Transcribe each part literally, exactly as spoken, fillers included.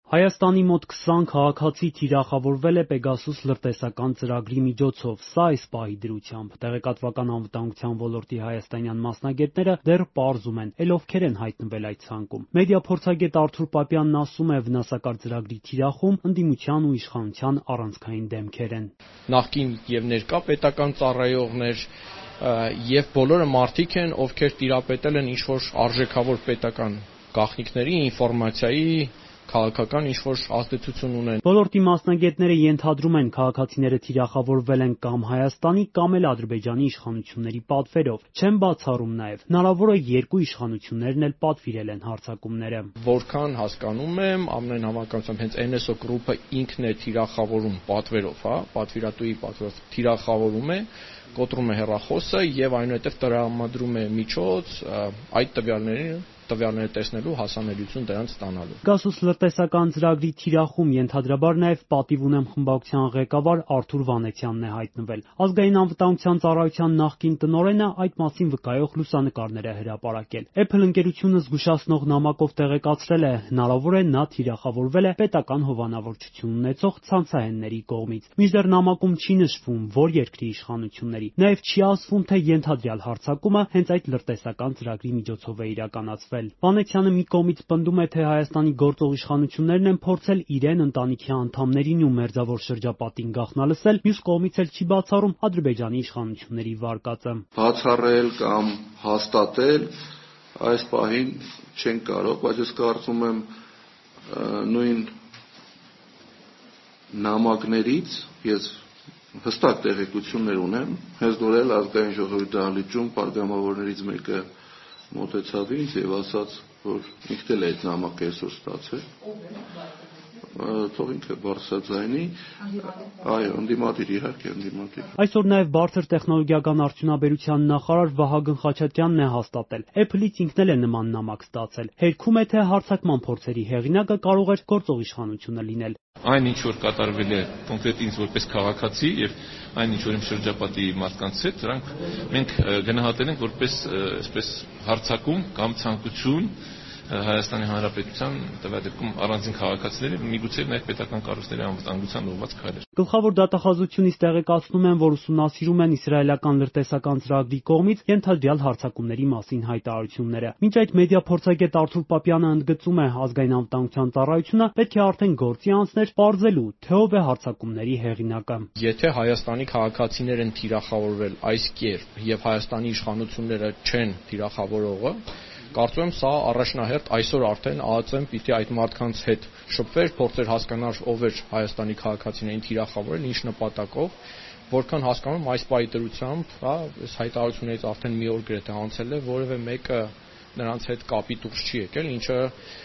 Հայաստանի մոտ քսան քաղաքացի թիրախավորվել է Պեգասուս լրտեսական ծրագրի միջոցով, սա այս պահի դրությամբ։ Տեղեկատվական անվտանգության ոլորտի հայաստանյան մասնագետները դեռ պարզում են, էլ ովքեր են հայտնվել այդ ցանկում։ Մեդիափորձագետ Արթուր Պապյանն ասում է, վնասակար ծրագրի թիրախում ընդդիմության ու իշխանության առանցքային դեմքեր են։ Նախկին եւ ներկա պետական ծառայողներ եւ բոլորը մարդիկ են, ովքեր տիրապետել են ինչ-որ արժեքավոր պետական գաղտնիքների, ինֆորմացիայի, քաղաքական ինչ-որ ազդեցություն ունեն։ Ոլորտի մասնագետները ենթադրում են, քաղաքացիները թիրախավորվել են կամ Հայաստանի, կամ էլ Ադրբեջանի իշխանությունների պատվերով։ Չեն բացառում նաև, հնարավոր է երկու իշխանություններն էլ պատվիրել են հարձակումները։ Որքան հասկանում եմ, ամենայն հավանականությամբ հենց N S O Group-ը ինքն է թիրախավորում պատվերով, հա, պատվիրատուի պատվերով թիրախավորում է, կոտրում է հեռախոսը եւ այնուհետեւ տրամադրում է միջոց այդ տվյալներին տվյալները տեսնելու հասանելիություն դրանց ստանալու։ Պեգասուս լրտեսական ծրագրի թիրախում ենթադրաբար նաև պատիվ ունեմ խմբակցության ղեկավար Արթուր Վանեցյանն է հայտնվել։ Ազգային անվտանգության ծառայության նախկին տնօրենը այդ մասին վկայող լուսանկարներ է հրապարակել։ Apple ընկերությունը զգուշացնող նամակով տեղեկացրել է, հնարավոր է նա թիրախավորվել է պետական հովանավորչություն ունեցող ցանցահենների կողմից։ Մինչդեռ նամակում չի նշվում, որ երկրի իշխանությունների։ Նաև չի ասվում, թե ենթադրյալ հարձակումը հենց այդ լրտեսական ծրագրի միջոցով է իրականացվել։ Վանեցյանը մի կողմից պնդում է, թե Հայաստանի գործող իշխանություններն են փորձել իրեն, ընտանիքի անդամներին ու մերձավոր շրջապատին գաղտնալսել, մյուս կողմից էլ չի բացառում Ադրբեջանի իշխանությունների վարկածը։ Բացառել կամ հաստատել այս պահին չեն կարող, բայց ես կարծում եմ նույն նամակներից ես հստակ տեղեկություններ ունեմ, հենց նոր էլ ազգային ժողովի դահլիճում պատգամավորներից մեկը մոտեցավ ինձ եւ ասաց, որ ինքն էլ այդ նամակը այսօր ստացել։ Թող ինքը բարձրաձայնի, այո, ընդդիմադիր, իհարկե ընդդիմադիր։ Այսօր նաև բարձր տեխնոլոգիական արդյունաբերության նախարար Վահագն Խաչատրյանն է հաստատել, Apple-ից ինքն էլ է նման նամակ ստացել։ Հերքում է, թե հարձակման փորձերի հեղինակը կարող էր գործող իշխանությունը լինել։ Այն ինչ որ կատարվել է կոնկրետ ինձ որպես քաղաքացի եւ այն ինչ որ իմ շրջապատի մարդկանց հետ, դրանք մենք գնահատել ենք որպես այսպես հարձակում կամ ցանկություն Հայաստանի Հանրապետության տվյալ դեպքում առանձին քաղաքացիների, միգուցե նաև պետական կառույցների անվտանգության ուղղված քայլեր։ Գլխավոր դատախազությունից տեղեկացնում են, որ ուսումնասիրում են իսրայելական լրտեսական ծրագրի կողմից ենթադրյալ հարձակումների մասին հայտարարությունները։ Մինչ այդ մեդիափորձագետ Արթուր Պապյանը ընդգծում է, ազգային անվտանգության ծառայությունը պետք է արդեն գործի անցներ պարզելու, թե ով է հարձակումների հեղինակը։ Եթե Հայաստանի քաղաքացիներ են թիրախավորվել այս կերպ եւ Հայաստանի իշխանությունները չեն թիրախավորողը, կարծում եմ սա առաջնահերթ այսօր արդեն Ա Ծ Ն պիտի այդ մարդկանց հետ շփվեր, փորձեր հասկանալ ով էր Հայաստանի քաղաքացիներին թիրախավորել, ինչ նպատակով, որքան հասկանում եմ այս պահի դրությամբ, հա, այս հայտարարություններից արդեն մի օր գրեթե անցել է, որևէ մեկը նրանց հետ կապի դուրս չի եկել, ինչը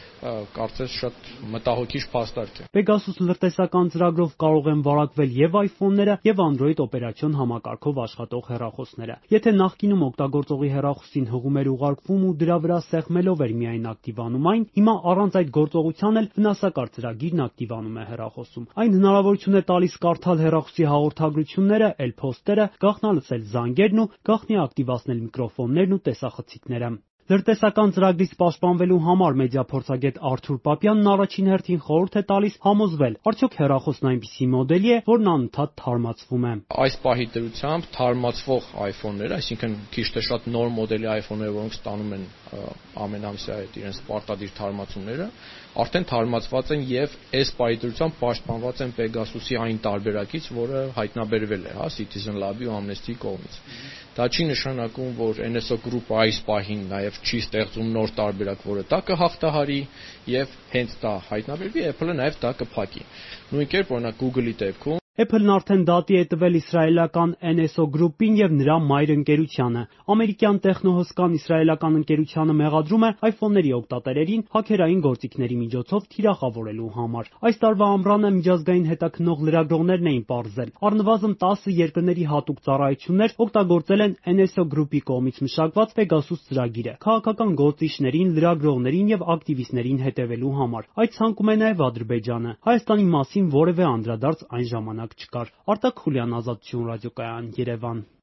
կարծես շատ մտահոգիչ փաստարկ է։ Պեգասուս լրտեսական ծրագրով կարող են վարակվել եւ iPhone-ները, եւ Android օպերացիոն համակարգով աշխատող հեռախոսները։ Եթե նախկինում օգտագործողի հեռախոսին հղում էր ուղարկվում ու դրա վրա սեղմելով էր միայն ակտիվանում այն, հիմա առանց այդ գործողության էլ վնասակար ծրագիրն ակտիվանում է հեռախոսում։ Այն հնարավորություն է տալիս կարդալ հեռախոսի հաղորդագրությունները, էլ փոստերը, գաղտնալսել զանգերն ու գաղտնի ակտիվացնել միկրոֆոններն ու տեսախցիկները։ Լրտեսական ծրագրից պաշտպանվելու համար մեդիափորձագետ Արթուր Պապյանն առաջին հերթին խորհուրդ է տալիս համոզվել, արդյոք հեռախոսն այնպիսի մոդելի է, որն անընդհատ թարմացվում է։ Այս պահի դրությամբ թարմացվող iPhone-ները, այսինքն քիչ թե շատ նոր մոդելի iPhone-ները, որոնք ստանում են ամենամսյա այդ իրենց պարտադիր թարմացումները, արդեն թարմացված են եւ այս պահի դրությամբ պաշտպանված են Pegasus-ի այն տարբերակից, որը հայտնաբերվել է, հա, Citizen Lab-ի ու Amnesty-ի կողմից։ Դա չի նշանակում, որ N S O Group-ը այս պահին նաև չի ստեղծում նոր տարբերակ, որը դա կհաղթահարի եւ հենց դա հայտնաբերվի, Apple-ը նաև դա կփակի։ Նույն կերպ օրինակ Google-ի դեպքում Apple-ն արդեն դատի է տվել իսրայելական N S O Group-ին եւ նրա մայր ընկերությանը։ Ամերիկյան տեխնոհսկան իսրայելական ընկերությանը մեղադրում է iPhone-ների օգտատերերին հաքերային գործիքների միջոցով թիրախավորելու համար։ Այս տարվա ամռանը միջազգային հետաքննող լրագրողներն էին պարզել, առնվազն տասը երկրների հատուկ ծառայություններ օգտագործել են N S O Group-ի կողմից մշակված Pegasus ծրագիրը քաղաքական գործիչներին, լրագրողներին եւ ակտիվիստներին հետևելու համար։ Այդ ցանկում է նաեւ Ադրբեջանը։ Հայաստանի մասին որևէ անդրադարձ այն ժամանակ չկար։ Արտակ Խուլյան, Ազատություն ռադիոկայան, Երևան։